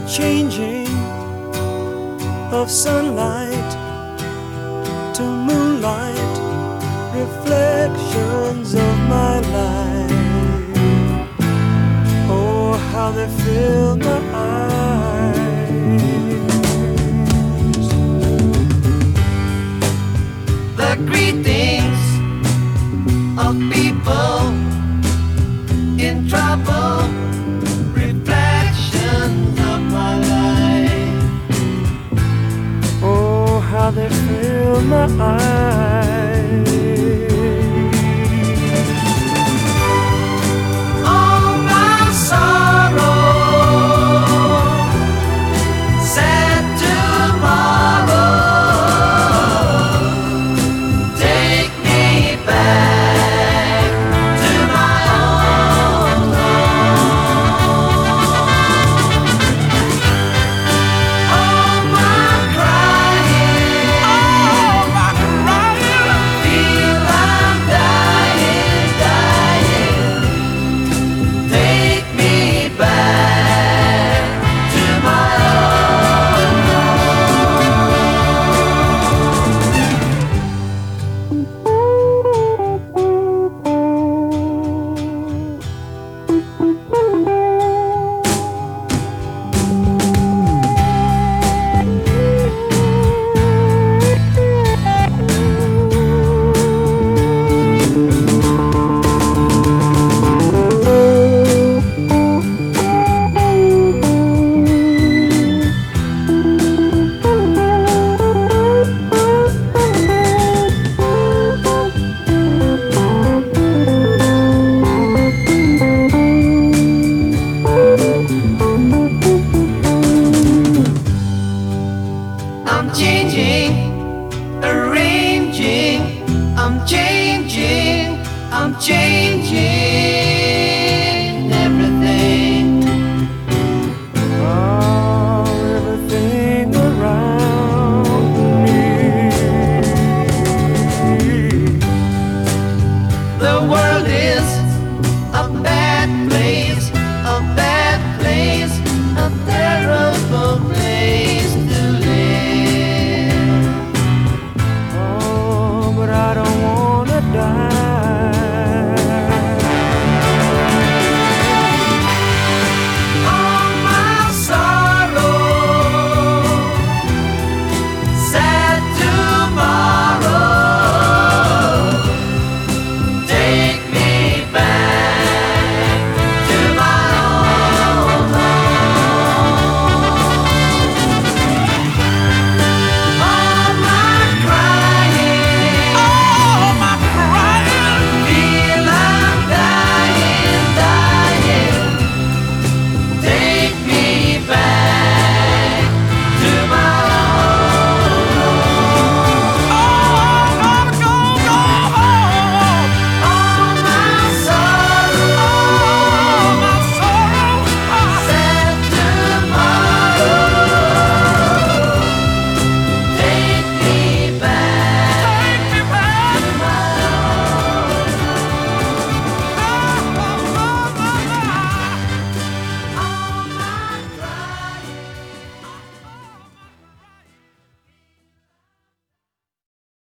changing of sunlight to moonlight, reflections of my life. Oh, how they fill my eyes. The greetings of people in trouble, reflections of my life. Oh, how they fill my eyes. All my sorrow, sad tomorrow, take me back to my own home. All my crying, feel I'm dying, dying. Take me back to my own I'm changing, arranging, I'm changing, I'm changing.